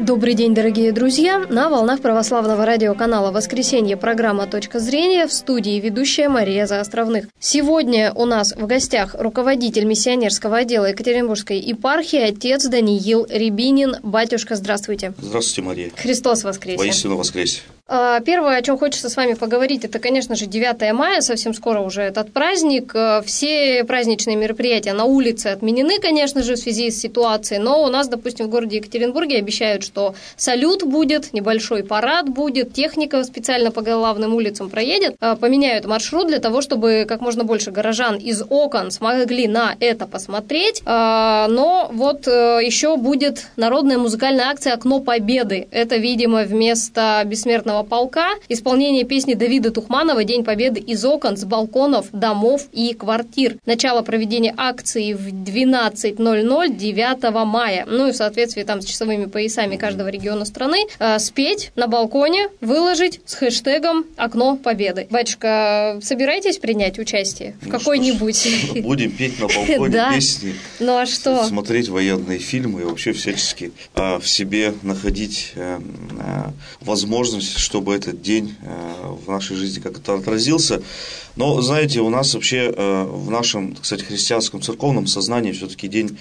Добрый день, дорогие друзья! На волнах православного радиоканала «Воскресенье» программа «Точка зрения», в студии ведущая Мария Заостровных. Сегодня у нас в гостях руководитель миссионерского отдела Екатеринбургской епархии, отец Даниил Рябинин. Батюшка, здравствуйте. Здравствуйте, Мария. Христос воскресе. Воистину воскресе. Первое, о чем хочется с вами поговорить, это, конечно же, 9 мая, совсем скоро уже этот праздник. Все праздничные мероприятия на улице отменены, конечно же, в связи с ситуацией, но у нас, допустим, в городе Екатеринбурге обещают, что салют будет, небольшой парад будет, техника специально по главным улицам проедет, поменяют маршрут для того, чтобы как можно больше горожан из окон смогли на это посмотреть. Но вот еще будет народная музыкальная акция «Окно Победы». Это, видимо, вместо бессмертного полка исполнение песни Давида Тухманова «День Победы» из окон, с балконов, домов и квартир. Начало проведения акции в 12:00 9 мая. Ну и в соответствии там с часовыми поясами каждого региона страны спеть на балконе, выложить с хэштегом «Окно Победы». Батюшка, собираетесь принять участие в какой-нибудь? Будем петь на балконе песни. Ну а что? Смотреть военные фильмы и вообще всячески в себе находить возможность, чтобы этот день в нашей жизни как-то отразился. Но, знаете, у нас вообще в нашем, кстати, христианском церковном сознании все-таки день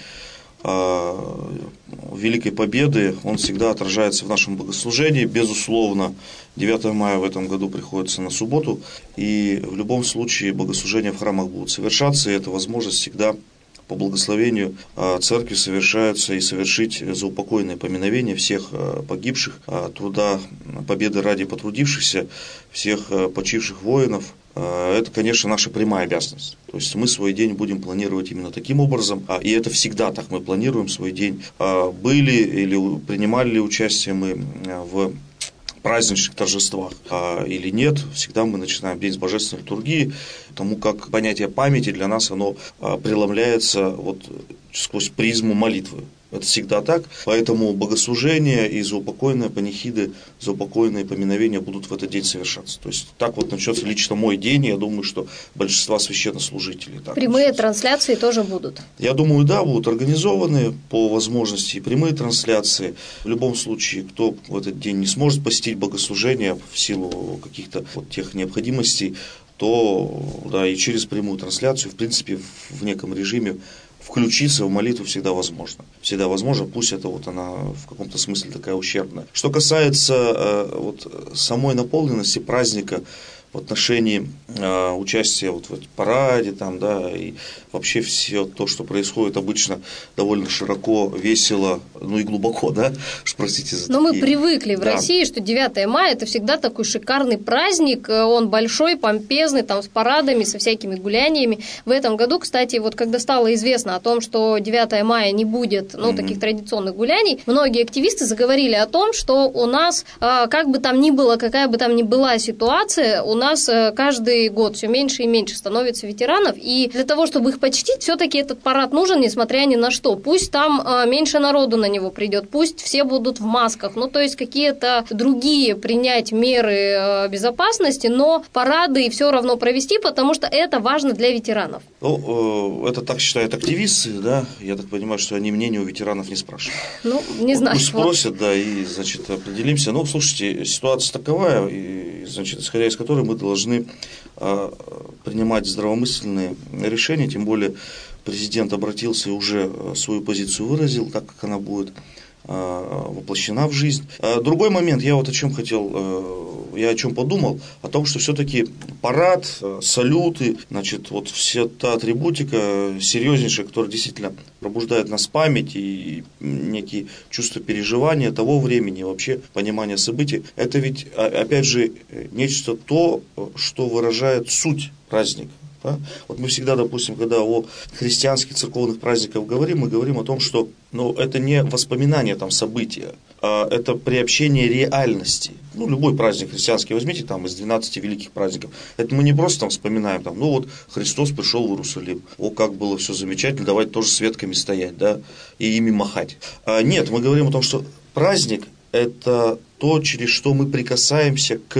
Великой Победы, он всегда отражается в нашем богослужении. Безусловно, 9 мая в этом году приходится на субботу, и в любом случае богослужения в храмах будут совершаться, и это возможность всегда по благословению церкви совершаются, и совершить заупокойное поминовение всех погибших, труда победы ради потрудившихся, всех почивших воинов. Это, конечно, наша прямая обязанность. То есть мы свой день будем планировать именно таким образом, и это всегда так мы планируем свой день. Были или принимали ли участие мы в праздничных торжествах или нет, всегда мы начинаем день с божественной литургии, потому как понятие памяти для нас, оно преломляется вот сквозь призму молитвы. Это всегда так, поэтому богослужения и заупокойные панихиды, заупокойные поминовения будут в этот день совершаться. То есть так вот начнется лично мой день, и я думаю, что большинство священнослужителей. Прямые трансляции тоже будут? Я думаю, да, будут организованы по возможности прямые трансляции. В любом случае, кто в этот день не сможет посетить богослужение в силу каких-то вот тех необходимостей, то да, и через прямую трансляцию, в принципе, в неком режиме включиться в молитву всегда возможно. Всегда возможно, пусть это вот она в каком-то смысле такая ущербная. Что касается вот самой наполненности праздника в отношении участия вот в параде, там, да, и вообще все то, что происходит обычно довольно широко, весело, ну и глубоко, да, простите за такие. Но мы привыкли в России, что 9 мая – это всегда такой шикарный праздник, он большой, помпезный, там, с парадами, со всякими гуляниями. В этом году, кстати, вот когда стало известно о том, что 9 мая не будет, ну, таких традиционных гуляний, многие активисты заговорили о том, что у нас, как бы там ни было, какая бы там ни была ситуация, у нас каждый год все меньше и меньше становится ветеранов, и для того, чтобы их почтить, все-таки этот парад нужен, несмотря ни на что. Пусть там меньше народу на него придет, пусть все будут в масках, ну, то есть какие-то другие принять меры безопасности, но парады все равно провести, потому что это важно для ветеранов. Ну, это так считают активисты, да, я так понимаю, что они мнение у ветеранов не спрашивают. Ну, не знаю. Пусть спросят, да, и, значит, определимся. Ну, слушайте, ситуация таковая, и, значит, исходя из которой мы должны принимать здравомысленные решения, тем более президент обратился и уже свою позицию выразил, так как она будет воплощена в жизнь. Другой момент, я вот о чем хотел, я о чем подумал, о том, что все-таки парад, салюты, значит, вот вся та атрибутика серьезнейшая, которая действительно пробуждает нас память и некие чувства переживания того времени, вообще понимание событий, это ведь, опять же, нечто то, что выражает суть праздника. Да? Вот мы всегда, допустим, когда о христианских церковных праздниках говорим, мы говорим о том, что это не воспоминание там, события, а это приобщение реальности. Ну, любой праздник христианский возьмите там, из 12 великих праздников. Это мы не просто там, вспоминаем, там, вот Христос пришел в Иерусалим, как было все замечательно, давайте тоже с ветками стоять, да, и ими махать. Нет, мы говорим о том, что праздник – это то, через что мы прикасаемся к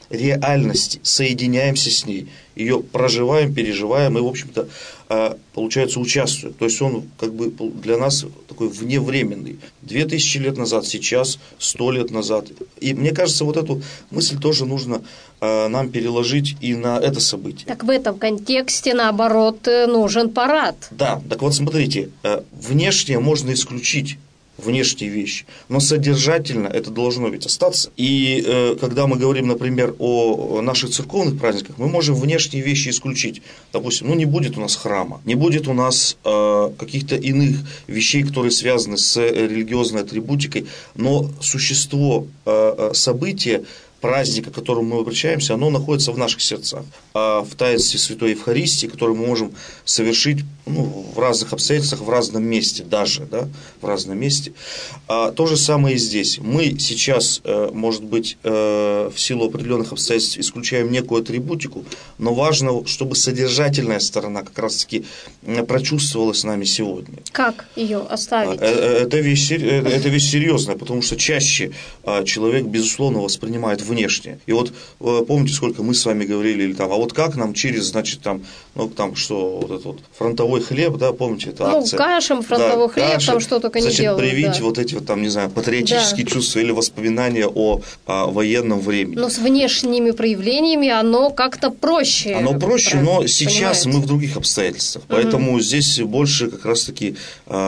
реальности, соединяемся с ней, ее проживаем, переживаем и, в общем-то, получается, участвуем. То есть он как бы для нас такой вневременный. 2000 лет назад, сейчас, 100 лет назад. И мне кажется, вот эту мысль тоже нужно нам переложить и на это событие. Так в этом контексте, наоборот, нужен парад. Да, так вот смотрите, внешнее можно исключить, внешние вещи, но содержательно это должно ведь остаться. И когда мы говорим, например, о наших церковных праздниках, мы можем внешние вещи исключить. Допустим, не будет у нас храма, не будет у нас каких-то иных вещей, которые связаны с религиозной атрибутикой, но существо события, праздника, к которому мы обращаемся, оно находится в наших сердцах. А в таинстве Святой Евхаристии, которое мы можем совершить в разных обстоятельствах, в разном месте даже, да, в разном месте. То же самое и здесь. Мы сейчас, может быть, в силу определенных обстоятельств исключаем некую атрибутику, но важно, чтобы содержательная сторона как раз-таки прочувствовалась нами сегодня. Как ее оставить? Это вещь серьезная, потому что чаще человек, безусловно, воспринимает внешне. И вот помните, сколько мы с вами говорили, или там, а вот как нам через, значит, там, что вот этот вот фронтовой хлеб, да, помните, это акция. Кашем, фронтовой хлеб, кашем, там что только не делают. Значит, привить вот эти вот там, не знаю, патриотические чувства или воспоминания о военном времени. Но с внешними проявлениями оно как-то проще. Оно проще, но сейчас мы в других обстоятельствах. Поэтому здесь больше как раз-таки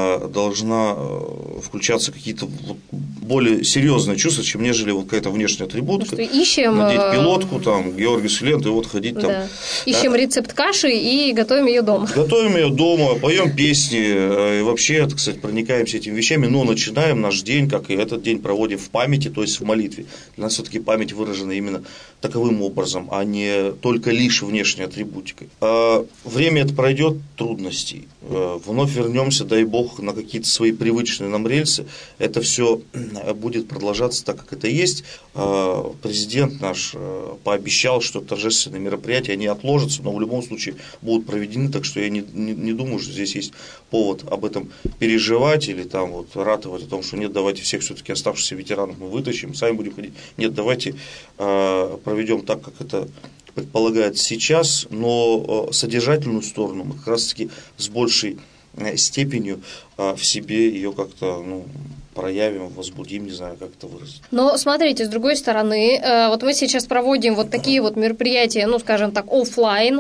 должна включаться какие-то более серьезные чувства, чем нежели вот какая-то внешняя атрибутка. Ищем надеть пилотку, там, Георгиевскую ленту и вот ходить там. Да. Ищем рецепт каши и готовим ее дома. Готовим ее дома, поем песни, и вообще, так сказать, проникаемся этими вещами, но начинаем наш день, как и этот день проводим в памяти, то есть в молитве. Для нас все-таки память выражена именно таковым образом, а не только лишь внешней атрибутикой. Время это пройдет, трудностей. Вновь вернемся, дай Бог, на какие-то свои привычные нам рельсы. Это все будет продолжаться так, как это есть. Президент наш пообещал, что торжественные мероприятия, они отложатся, но в любом случае будут проведены, так что я не думаю, что здесь есть повод об этом переживать или там вот ратовать о том, что нет, давайте всех все-таки оставшихся ветеранов мы вытащим, сами будем ходить. Нет, давайте проведем так, как это предполагается сейчас, но содержательную сторону мы как раз-таки с большей степенью в себе ее как-то проявим, возбудим, не знаю, как это выразить. Но смотрите, с другой стороны, вот мы сейчас проводим вот такие вот мероприятия, скажем так, офлайн,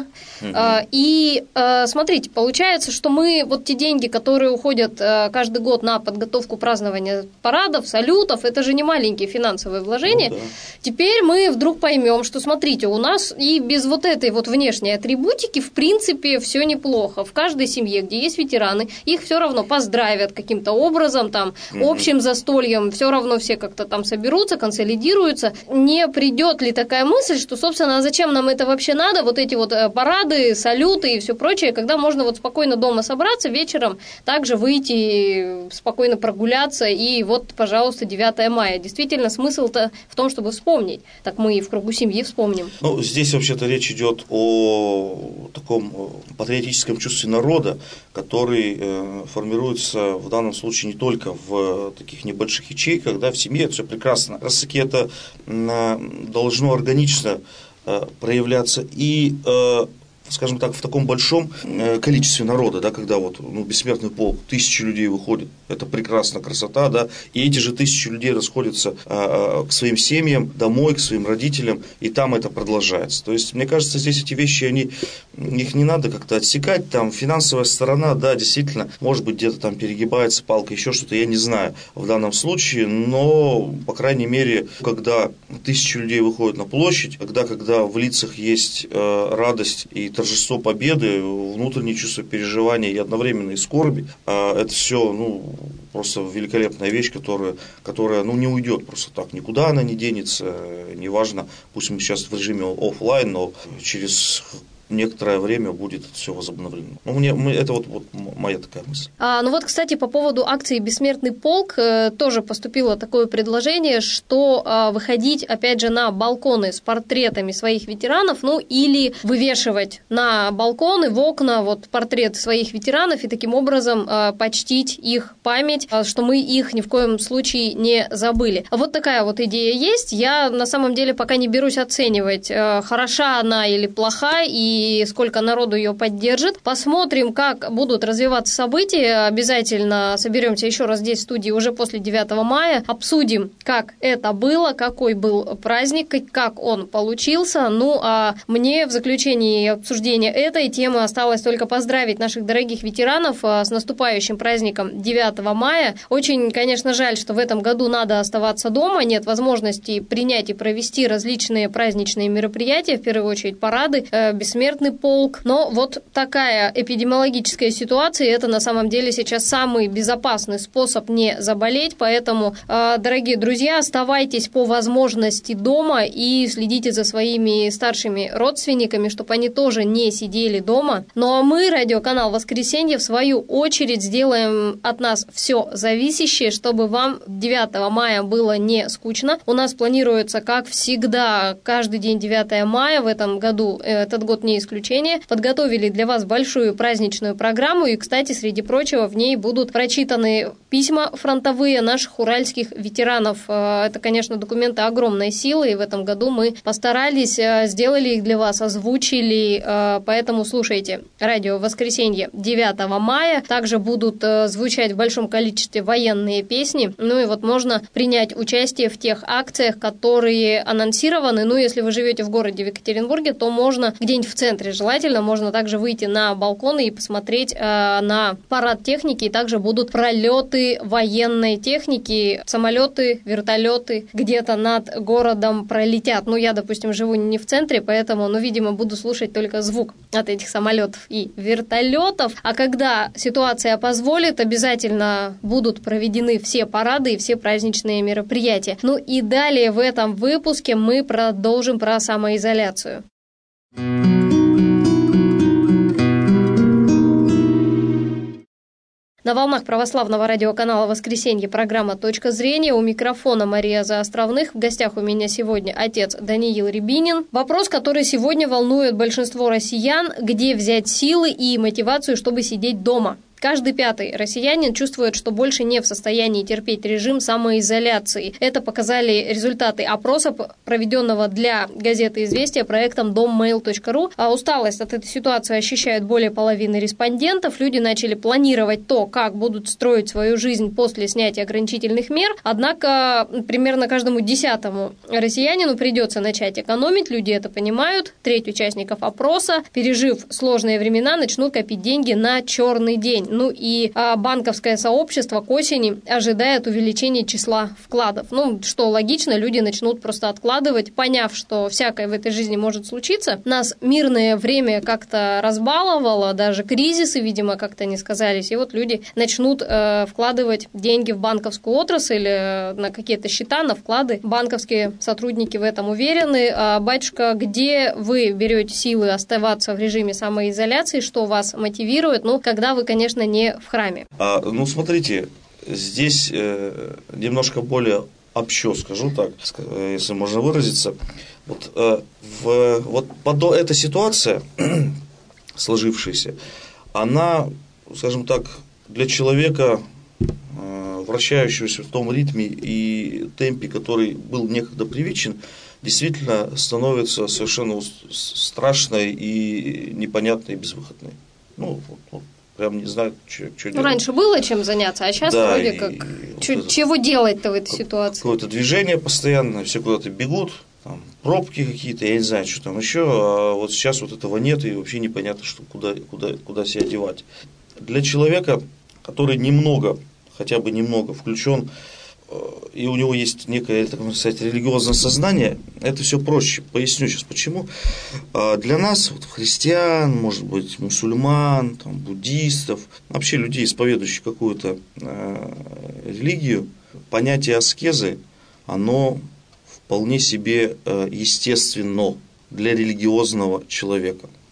и смотрите, получается, что мы вот те деньги, которые уходят каждый год на подготовку празднования парадов, салютов, это же не маленькие финансовые вложения. Да. Теперь мы вдруг поймем, что, смотрите, у нас и без вот этой вот внешней атрибутики, в принципе, все неплохо. В каждой семье, где есть ветераны, их все равно поздравят каким-то образом, там, общим застольем, все равно все как-то там соберутся, консолидируются. Не придет ли такая мысль, что, собственно, зачем нам это вообще надо, вот эти вот парады, салюты и все прочее, когда можно вот спокойно дома собраться, вечером также выйти, спокойно прогуляться, и вот, пожалуйста, 9 мая. Действительно, смысл-то в том, чтобы вспомнить. Так мы и в кругу семьи вспомним. Здесь вообще-то речь идет о таком патриотическом чувстве народа, который формируется в данном случае не только в таких небольших ячейках, да, в семье, это все прекрасно. Как раз таки это должно органично проявляться и, скажем так, в таком большом количестве народа, да, когда вот бессмертный полк, 1000 людей выходит, это прекрасная красота, да, и эти же 1000 людей расходятся к своим семьям, домой, к своим родителям, и там это продолжается. То есть, мне кажется, здесь эти вещи, их не надо как-то отсекать, там финансовая сторона, да, действительно, может быть, где-то там перегибается палка, еще что-то, я не знаю в данном случае, но, по крайней мере, когда 1000 людей выходят на площадь, когда в лицах есть радость и торжество победы, внутреннее чувство переживания и одновременно и скорби, это все, просто великолепная вещь, которая не уйдет просто так, никуда она не денется, неважно, пусть мы сейчас в режиме офлайн, но через некоторое время будет это все возобновлено. Это вот моя такая мысль. Кстати, по поводу акции «Бессмертный полк» тоже поступило такое предложение, что выходить, опять же, на балконы с портретами своих ветеранов, или вывешивать на балконы, в окна портреты своих ветеранов и таким образом почтить их память, что мы их ни в коем случае не забыли. Вот такая вот идея есть. Я на самом деле пока не берусь оценивать, хороша она или плоха, и сколько народу ее поддержит. Посмотрим, как будут развиваться события. Обязательно соберемся еще раз здесь в студии уже после 9 мая. Обсудим, как это было, какой был праздник, как он получился. А мне в заключении обсуждения этой темы осталось только поздравить наших дорогих ветеранов с наступающим праздником 9 мая. Очень, конечно, жаль, что в этом году надо оставаться дома, нет возможности принять и провести различные праздничные мероприятия, в первую очередь парады, «Бессмертный полк». Но вот такая эпидемиологическая ситуация, это на самом деле сейчас самый безопасный способ не заболеть, поэтому, дорогие друзья, оставайтесь по возможности дома и следите за своими старшими родственниками, чтобы они тоже не сидели дома. Ну а мы, радиоканал «Воскресенье», в свою очередь сделаем от нас все зависящее, чтобы вам 9 мая было не скучно. У нас планируется, как всегда, каждый день 9 мая, в этом году, этот год не исключение, подготовили для вас большую праздничную программу, и, кстати, среди прочего, в ней будут прочитаны письма фронтовые наших уральских ветеранов. Это, конечно, документы огромной силы, и в этом году мы постарались, сделали их для вас, озвучили, поэтому слушайте радио «Воскресенье» 9 мая. Также будут звучать в большом количестве военные песни. Можно принять участие в тех акциях, которые анонсированы. Если вы живете в городе в Екатеринбурге, то можно где-нибудь в центре, желательно, можно также выйти на балконы и посмотреть на парад техники, и также будут пролеты военной техники, самолеты, вертолеты где-то над городом пролетят. Я, допустим, живу не в центре, поэтому, видимо, буду слушать только звук от этих самолетов и вертолетов. А когда ситуация позволит, обязательно будут проведены все парады и все праздничные мероприятия. И далее в этом выпуске мы продолжим про самоизоляцию. На волнах православного радиоканала «Воскресенье» программа «Точка зрения». У микрофона Мария Заостровных. В гостях у меня сегодня отец Даниил Рябинин. Вопрос, который сегодня волнует большинство россиян: где взять силы и мотивацию, чтобы сидеть дома? Каждый 5-й россиянин чувствует, что больше не в состоянии терпеть режим самоизоляции. Это показали результаты опроса, проведенного для газеты «Известия» проектом dommail.ru. А усталость от этой ситуации ощущают более половины респондентов. Люди начали планировать то, как будут строить свою жизнь после снятия ограничительных мер. Однако примерно каждому 10-му россиянину придется начать экономить. Люди это понимают. Треть участников опроса, пережив сложные времена, начнут копить деньги на черный день. И банковское сообщество к осени ожидает увеличения числа вкладов. Что логично, люди начнут просто откладывать, поняв, что всякое в этой жизни может случиться. Нас мирное время как-то разбаловало, даже кризисы, видимо, как-то не сказались. И люди начнут вкладывать деньги в банковскую отрасль, на какие-то счета, на вклады. Банковские сотрудники в этом уверены. Батюшка, где вы берете силы оставаться в режиме самоизоляции? Что вас мотивирует? Когда вы, конечно, не в храме. Смотрите, здесь немножко более общо скажу так, если можно выразиться. Эта ситуация, сложившаяся, она, скажем так, для человека, вращающегося в том ритме и темпе, который был некогда привычен, действительно становится совершенно страшной и непонятной, и безвыходной. Прям не знаю, что делать. Раньше было чем заняться, а сейчас вроде как... Чего делать-то в этой ситуации? Какое-то движение постоянно, все куда-то бегут, пробки какие-то, я не знаю, что там еще, а сейчас этого нет, и вообще непонятно, что куда себя девать. Для человека, который хотя бы немного включен, и у него есть некое, так сказать, религиозное сознание, это все проще. Поясню сейчас почему. Для нас, христиан, может быть, мусульман, буддистов, вообще людей, исповедующих какую-то религию, понятие аскезы, оно вполне себе естественно для религиозного человека.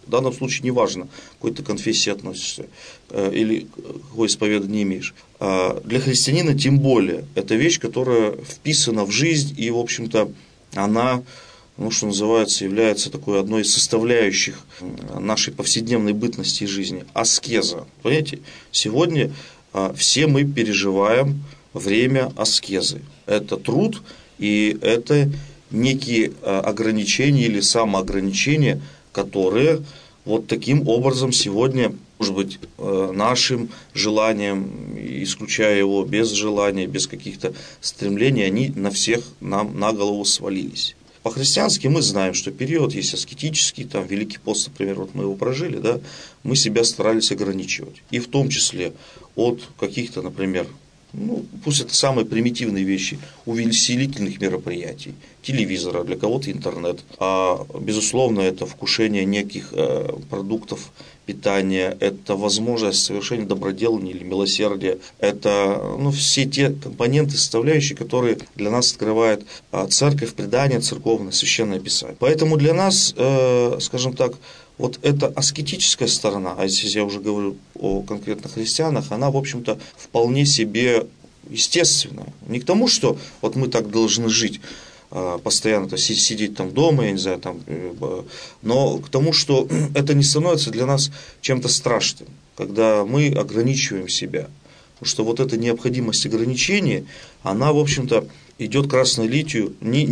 В данном случае неважно, к какой ты конфессии относишься или какое исповедание имеешь. Для христианина тем более. Это вещь, которая вписана в жизнь, и, в общем-то, она, что называется, является такой одной из составляющих нашей повседневной бытности и жизни. Аскеза. Понимаете, сегодня все мы переживаем время аскезы. Это труд, и это некие ограничения или самоограничения, которые вот таким образом сегодня, может быть, нашим желанием, исключая его без желания, без каких-то стремлений, они на всех нам на голову свалились. По-христиански мы знаем, что период есть аскетический, там Великий пост, например, вот мы его прожили, да, мы себя старались ограничивать. И в том числе от каких-то, например, пусть это самые примитивные вещи, увеселительных мероприятий, телевизора, для кого-то интернет. А, безусловно, это вкушение неких продуктов питания, это возможность совершения доброделания или милосердия, это все те компоненты, составляющие, которые для нас открывает церковь, предание церковное, священное писание. Поэтому для нас, скажем так, вот эта аскетическая сторона, а здесь я уже говорю о конкретно христианах, она, в общем-то, вполне себе естественная. Не к тому, что вот мы так должны жить, постоянно сидеть там дома, я не знаю, там, но к тому, что это не становится для нас чем-то страшным, когда мы ограничиваем себя. Потому что вот эта необходимость ограничения, она, в общем-то, идет красной нитью,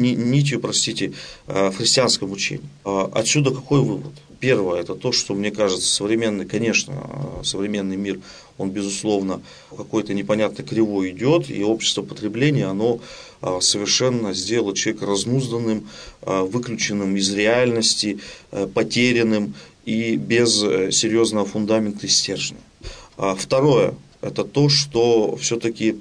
в христианском учении. Отсюда какой вывод? Первое, это то, что, мне кажется, современный мир, он, безусловно, какой-то непонятно кривой идет, и общество потребления, оно совершенно сделало человека разнузданным, выключенным из реальности, потерянным и без серьезного фундамента и стержня. Второе, это то, что все-таки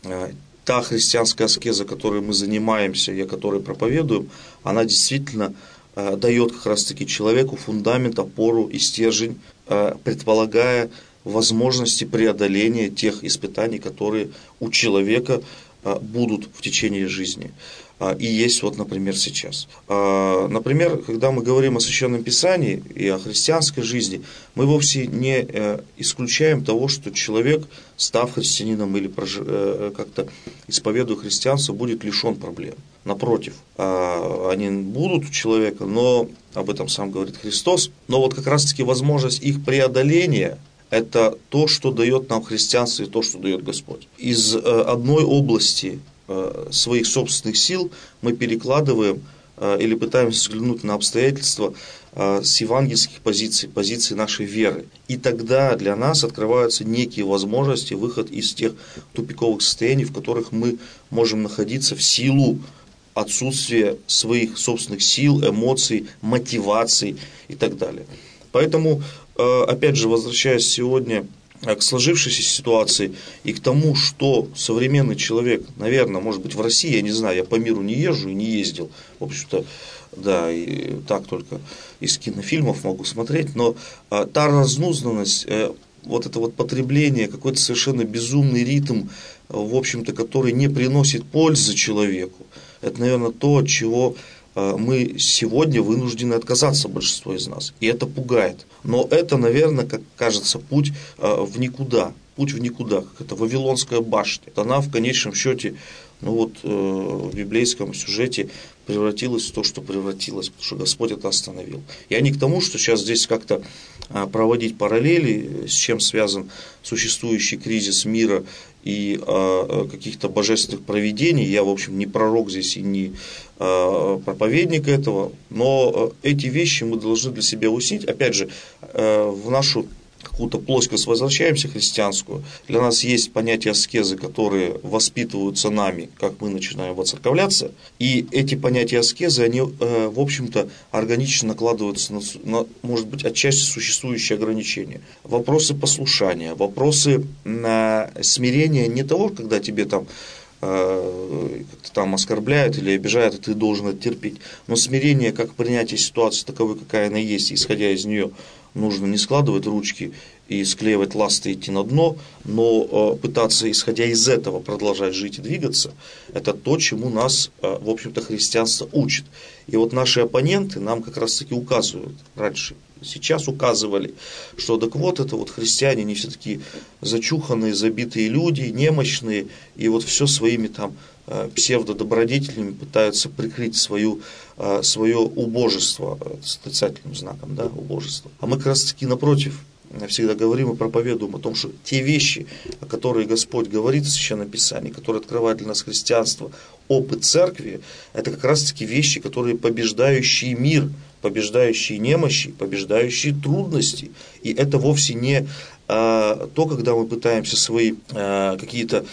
та христианская аскеза, которой мы занимаемся и о которой проповедуем, она действительно дает как раз-таки человеку фундамент, опору и стержень, предполагая возможности преодоления тех испытаний, которые у человека будут в течение жизни. И есть вот, например, сейчас. Например, когда мы говорим о Священном Писании и о христианской жизни, мы вовсе не исключаем того, что человек, став христианином или как-то исповедуя христианство, будет лишен проблем. Напротив, они будут у человека, но об этом сам говорит Христос, но вот как раз-таки возможность их преодоления – это то, что дает нам христианство и то, что дает Господь. Из одной области своих собственных сил мы перекладываем или пытаемся взглянуть на обстоятельства с евангельских позиций нашей веры. И тогда для нас открываются некие возможности, выход из тех тупиковых состояний, в которых мы можем находиться в силу отсутствия своих собственных сил, эмоций, мотиваций и так далее. Поэтому, опять же, возвращаясь сегодня к сложившейся ситуации и к тому, что современный человек, наверное, может быть, в России, я не знаю, я по миру не езжу и не ездил, в общем-то, да, и так только из кинофильмов могу смотреть, но та разнузданность, вот это вот потребление, какой-то совершенно безумный ритм, в общем-то, который не приносит пользы человеку, это, наверное, то, от чего мы сегодня вынуждены отказаться, большинство из нас. И это пугает. Но это, наверное, как кажется, путь в никуда. Путь в никуда, как это Вавилонская башня. Она в конечном счете, в библейском сюжете превратилась в то, что превратилась, потому что Господь это остановил. Я не к тому, что сейчас здесь как-то проводить параллели, с чем связан существующий кризис мира и каких-то божественных провидений. Я, в общем, не пророк здесь и не проповедник этого, но эти вещи мы должны для себя уяснить. Опять же, в нашу какую-то плоскость возвращаемся христианскую. Для нас есть понятия аскезы, которые воспитываются нами, как мы начинаем воцерковляться. И эти понятия аскезы, они, в общем-то, органично накладываются на, может быть, отчасти существующие ограничения. Вопросы послушания, вопросы смирения не того, когда тебе там как-то там оскорбляют или обижают, и ты должен это терпеть. Но смирение, как принятие ситуации таковой, какая она есть, исходя из нее, нужно не складывать ручки и склеивать ласты и идти на дно, но пытаться, исходя из этого, продолжать жить и двигаться, это то, чему нас, в общем-то, христианство учит. И вот наши оппоненты нам как раз-таки указывают раньше сейчас указывали, что так вот это вот христиане, они все такие зачуханные, забитые люди, немощные, и вот все своими там псевдодобродетелями пытаются прикрыть свое убожество с отрицательным знаком, да, убожество. А мы как раз таки напротив всегда говорим и проповедуем о том, что те вещи, о которых Господь говорит в Священном Писании, которые открывают для нас христианство, опыт церкви, это как раз таки вещи, которые побеждающие мир, побеждающие немощи, побеждающие трудности. И это вовсе не то, когда мы пытаемся свои какие-то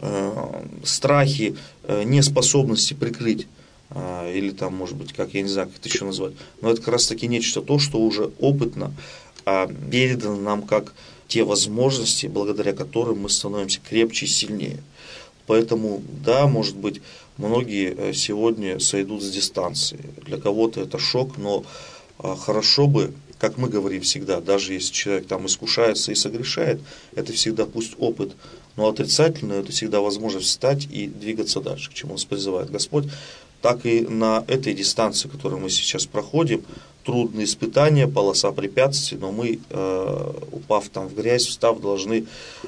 страхи, неспособности прикрыть, или там, может быть, как, я не знаю, как это еще назвать, но это как раз таки нечто то, что уже опытно передано нам как те возможности, благодаря которым мы становимся крепче и сильнее. Поэтому, да, может быть, многие сегодня сойдут с дистанции. Для кого-то это шок, но хорошо бы, как мы говорим всегда, даже если человек там искушается и согрешает, это всегда пусть опыт, но отрицательно это всегда возможность встать и двигаться дальше, к чему нас призывает Господь. Так и на этой дистанции, которую мы сейчас проходим, трудные испытания, полоса препятствий, но мы, упав там в грязь, встав, должны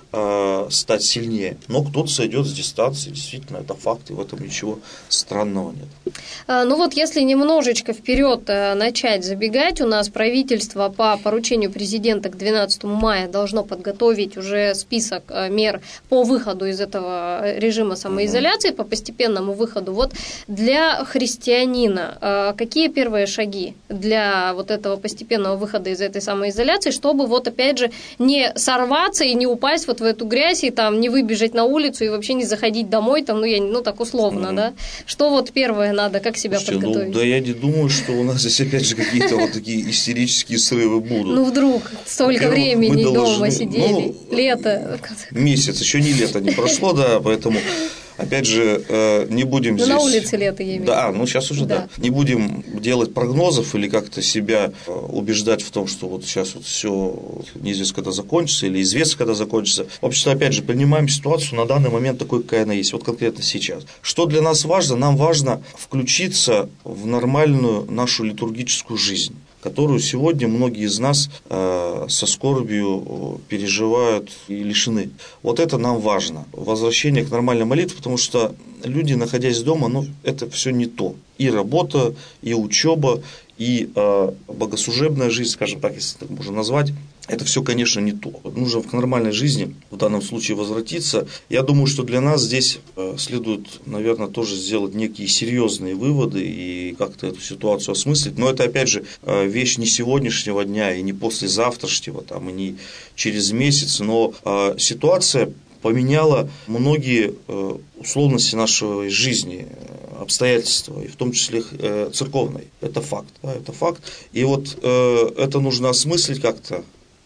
стать сильнее. Но кто-то сойдет с дистанции, действительно, это факт, и в этом ничего странного нет. Ну вот если немножечко вперед начать забегать, у нас правительство по поручению президента к 12 мая должно подготовить уже список мер по выходу из этого режима самоизоляции, по постепенному выходу. Вот для христианина какие первые шаги для вот этого постепенного выхода из этой самоизоляции, чтобы вот опять же не сорваться и не упасть вот в эту грязь и там не выбежать на улицу и вообще не заходить домой, там, ну так условно, да? Что вот первое надо, как себя подготовить? Да я не думаю, что у нас здесь опять же какие-то вот такие истерические срывы будут. Ну вдруг столько времени дома сидели, лето. Месяц, еще не лето не прошло, да, поэтому... Опять же, не будем здесь... на улице лето, я имею в виду. Да, сейчас уже да. Не будем делать прогнозов или как-то себя убеждать в том, что вот сейчас вот все неизвестно, когда закончится, или известно, когда закончится. В общем-то, опять же, принимаем ситуацию на данный момент такой, какая она есть, вот конкретно сейчас. Что для нас важно? Нам важно включиться в нормальную нашу литургическую жизнь, которую сегодня многие из нас со скорбью переживают и лишены. Вот это нам важно. Возвращение к нормальной молитве, потому что люди, находясь дома, это все не то. И работа, и учеба, и богослужебная жизнь, скажем так, если так можно назвать, это все, конечно, не то. Нужно к нормальной жизни в данном случае возвратиться. Я думаю, что для нас здесь следует, наверное, тоже сделать некие серьезные выводы и как-то эту ситуацию осмыслить. Но это, опять же, вещь не сегодняшнего дня и не послезавтрашнего, там, и не через месяц. Но ситуация поменяла многие условности нашей жизни, обстоятельства, и в том числе церковной. Это факт. Да, это факт. И вот это нужно осмыслить как-то.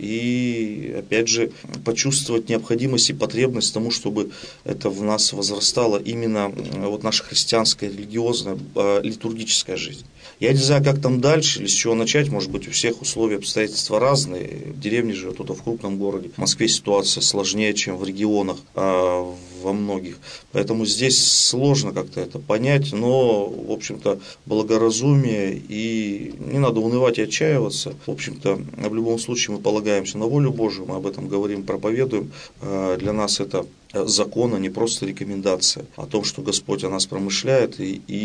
И, опять же, почувствовать необходимость и потребность тому, чтобы это в нас возрастала именно вот наша христианская, религиозная, литургическая жизнь. Я не знаю, как там дальше, или с чего начать, может быть, у всех условия, обстоятельства разные. В деревне живет, кто-то в крупном городе. В Москве ситуация сложнее, чем в регионах, во многих. Поэтому здесь сложно как-то это понять, но, в общем-то, благоразумие, и не надо унывать и отчаиваться. В общем-то, в любом случае мы полагаемся на волю Божию, мы об этом говорим, проповедуем. Для нас это закон, а не просто рекомендация о том, что Господь о нас промышляет,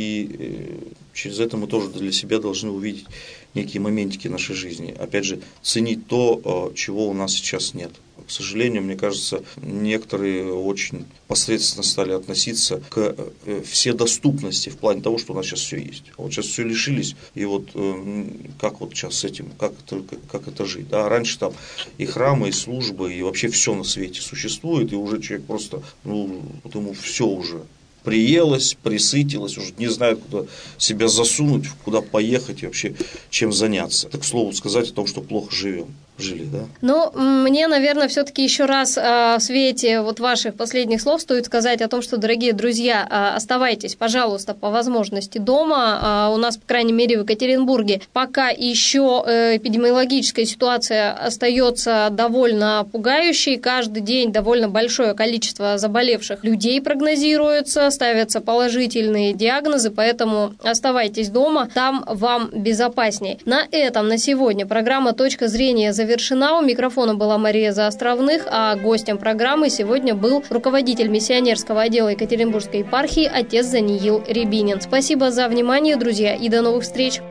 и через это мы тоже для себя должны увидеть некие моментики нашей жизни. Опять же, ценить то, чего у нас сейчас нет. К сожалению, мне кажется, некоторые очень посредственно стали относиться к вседоступности в плане того, что у нас сейчас все есть. А вот сейчас все лишились, и вот как вот сейчас с этим, как это жить? Да? Раньше там и храмы, и службы, и вообще все на свете существует, и уже человек просто, вот ему все уже приелось, присытилось, уже не знает, куда себя засунуть, куда поехать и вообще чем заняться. Так, к слову сказать о том, что плохо живем. жили, да? Ну, мне, наверное, все-таки еще раз в свете вот ваших последних слов стоит сказать о том, что, дорогие друзья, оставайтесь, пожалуйста, по возможности дома. У нас, по крайней мере, в Екатеринбурге пока еще эпидемиологическая ситуация остается довольно пугающей. Каждый день довольно большое количество заболевших людей прогнозируется, ставятся положительные диагнозы, поэтому оставайтесь дома, там вам безопаснее. На этом на сегодня программа «Точка зрения» завершена. У микрофона была Мария Заостровных, а гостем программы сегодня был руководитель миссионерского отдела Екатеринбургской епархии отец Даниил Рябинин. Спасибо за внимание, друзья, и до новых встреч!